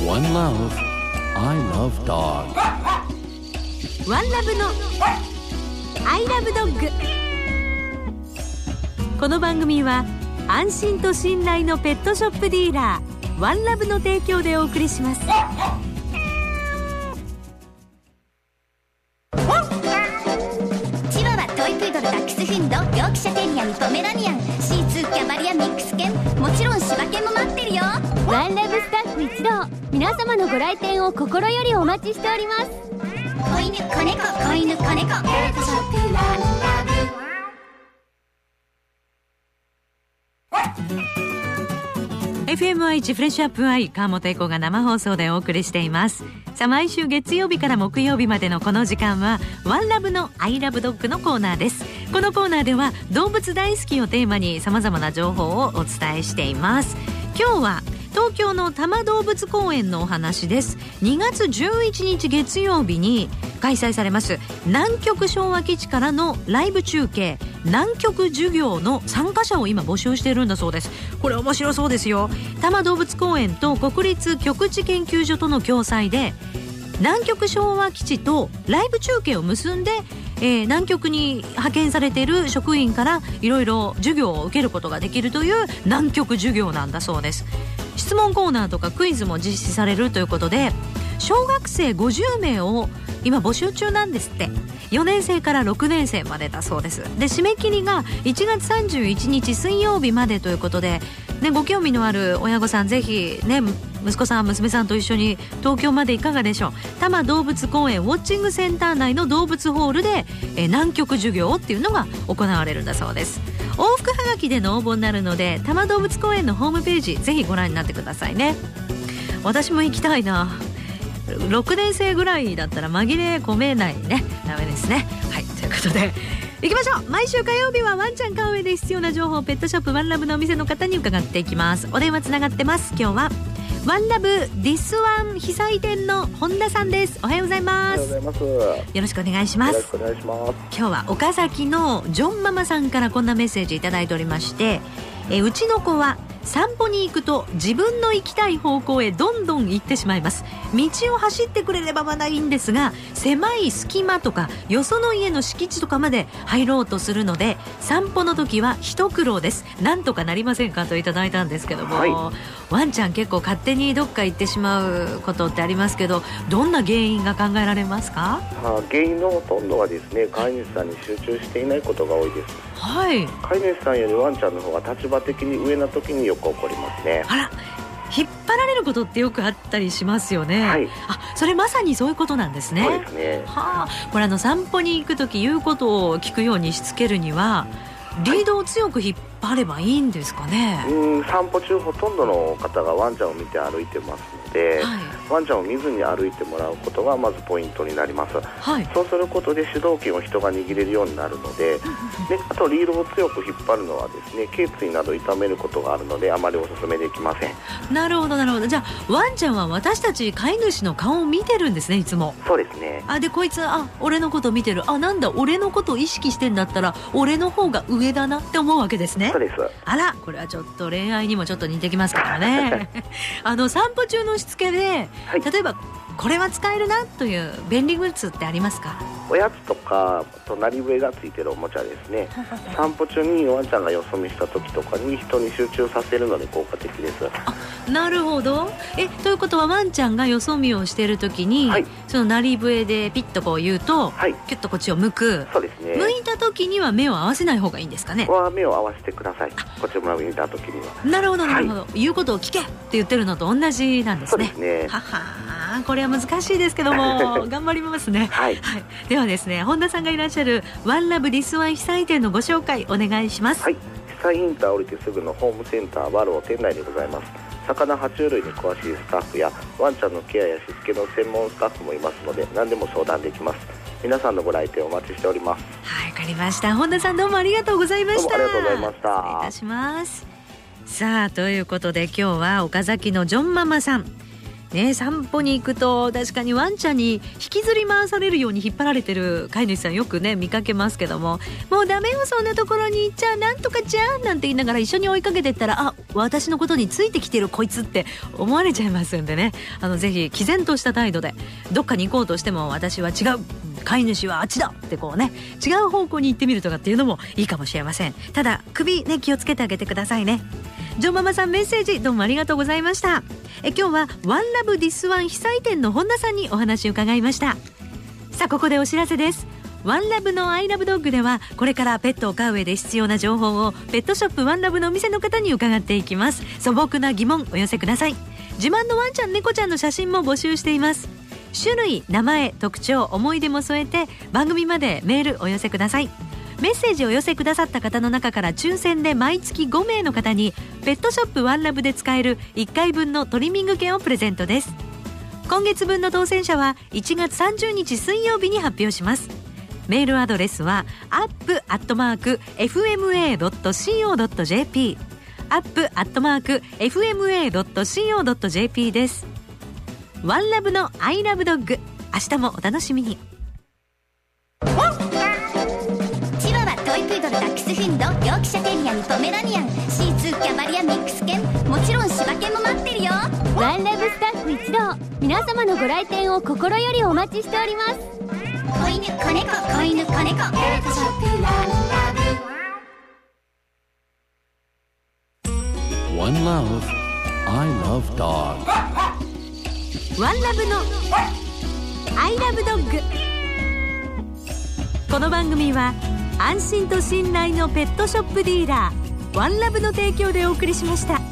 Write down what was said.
One Love, I Love Dog. One Love の I Love Dog。 この番組は安心と信頼のペットショップディーラーワンラブの提供でお送りします。 チワワ、トイプードル、ダックスフンド、ヨークシャテリアン、ポメラニアン、シーツー、キャバリア、ミックス犬、もちろん柴犬も待ってるよ。 ワンラブスタッフ一同、皆様のご来店を心よりお待ちしております。 子犬、子猫、子犬、子猫、ペットショップワンラブ。 FMI フレッシュアップアイ、川本恵子が生放送でお送りしています。さあ、毎週月曜日から木曜日までのこの時間はワンラブのアイラブドッグのコーナーです。このコーナーでは動物大好きをテーマに様々な情報をお伝えしています。今日は東京の多摩動物公園のお話です。2月11日月曜日に開催されます南極昭和基地からのライブ中継、南極授業の参加者を今募集しているんだそうです。これ面白そうですよ。多摩動物公園と国立極地研究所との共催で南極昭和基地とライブ中継を結んで、南極に派遣されている職員からいろいろ授業を受けることができるという南極授業なんだそうです。質問コーナーとかクイズも実施されるということで、小学生50名を今募集中なんですって。4年生から6年生までだそうです。で、締め切りが1月31日水曜日までということで、ね、ご興味のある親御さんぜひね、息子さん娘さんと一緒に東京までいかがでしょう。多摩動物公園ウォッチングセンター内の動物ホールで、南極授業っていうのが行われるんだそうです。往復はがきでの応募になるので、多摩動物公園のホームページぜひご覧になってくださいね。私も行きたいな。6年生ぐらいだったら紛れ込めないね。ダメですね。はい、ということで行きましょう。毎週火曜日はワンちゃん飼う上で必要な情報をペットショップワンラブのお店の方に伺っていきます。お電話つながってます。今日はワンラブディスワン被災店の本田さんです。おはようございます。 おはようございます。 よろしくお願いします。 よろしくお願いします。 今日は岡崎のジョンママさんからこんなメッセージいただいておりまして、うちの子は散歩に行くと自分の行きたい方向へどんどん行ってしまいます。道を走ってくれればまだいいんですが、狭い隙間とかよその家の敷地とかまで入ろうとするので、散歩の時は一苦労です。なんとかなりませんかといただいたんですけども、はい、ワンちゃん結構勝手にどっか行ってしまうことってありますけど、どんな原因が考えられますか？ 原因のほとんどはですね、飼い主さんに集中していないことが多いです。 はい、 飼い主さんよりワンちゃんの方が立場的に上な時によく起こりますね。 あら、引っ張られることってよくあったりしますよね。 はい、 それまさにそういうことなんですね。 そうですね。 はあ、これ散歩に行くとき言うことを聞くようにしつけるにはリードを強く引っ張ればいいんですかね。 散歩中ほとんどの方がワンちゃんを見て歩いてますので、はい、ワンちゃんを見ずに歩いてもらうことがまずポイントになります。はい、そうすることで主導権を人が握れるようになるので、であとリードを強く引っ張るのはですね、頸椎など痛めることがあるのであまりお勧めできません。 なるほどなるほど。じゃあワンちゃんは私たち飼い主の顔を見てるんですね、いつも。 そうですね。 でこいつ俺のこと見てる、なんだ俺のことを意識してんだったら俺の方が上だなって思うわけですね。 そうです。 あら、これはちょっと恋愛にもちょっと似てきますからね散歩中のしつけで、はい、例えばこれは使えるなという便利グッズってありますか？ おやつとか隣笛がついてるおもちゃですね散歩中にワンちゃんがよそ見した時とかに人に集中させるので効果的です。 なるほど。ということはワンちゃんがよそ見をしている時に、はい、その鳴り笛でピッとこう言うと、はい、キュッとこっちを向く。 そうですね。 向いた時には目を合わせない方がいいんですかね？ 目を合わせてください。こっちを向いた時には。 なるほどなるほど、はい、言うことを聞けって言ってるのと同じなんですね。 そうですね。 はは、これは難しいですけども頑張りますね。はい、はい、ではですね、本田さんがいらっしゃるワンラブディスワン被災店のご紹介お願いします。 はい、被災インター降りてすぐのホームセンターバロー店内でございます。魚爬虫類に詳しいスタッフやワンちゃんのケアやしつけの専門スタッフもいますので、何でも相談できます。皆さんのご来店お待ちしております。 はい、わかりました。本田さんどうもありがとうございました。 どうもありがとうございました。 失礼いたします。さあ、ということで今日は岡崎のジョンママさん、 ね、散歩に行くと確かにワンちゃんに引きずり回されるように引っ張られてる飼い主さんよくね見かけますけども、もうダメよそんなところに行っちゃなんとかじゃんなんて言いながら一緒に追いかけてったら、あ、私のことについてきてるこいつって思われちゃいますんでね、ぜひ毅然とした態度でどっかに行こうとしても私は違う、飼い主はあっちだってこうね、違う方向に行ってみるとかっていうのもいいかもしれません。ただ首ね気をつけてあげてくださいね。ジョンママさんメッセージどうもありがとうございました。今日はワンラブディスワン被災店の本田さんにお話を伺いました。さあここでお知らせです。ワンラブのアイラブドッグではこれからペットを飼う上で必要な情報をペットショップワンラブのお店の方に伺っていきます。素朴な疑問お寄せください。自慢のワンちゃん猫ちゃんの写真も募集しています。種類、名前、特徴、思い出も添えて番組までメールお寄せください。メッセージをお寄せくださった方の中から抽選で毎月5名の方にペットショップワンラブで使える1回分のトリミング券をプレゼントです。今月分の当選者は1月30日水曜日に発表します。メールアドレスは up@fma.co.jp up@fma.co.jp です。ワンラブのアイラブドッグ、明日もお楽しみに。 チワワ、トイプードル、ダックスフンド、ヨークシャテリアン、ポメラニアン、シーツー、キャバリア、ミックス犬、もちろん柴犬も待ってるよ。 ワンラブスタッフ一同、皆様のご来店を心よりお待ちしております。 子犬、子猫、子犬、子猫、ペットショップワンラブ。One Love, I Love Dog。 ワンラブのアイラブドッグ。この番組は安心と信頼のペットショップディーラーワンラブの提供でお送りしました。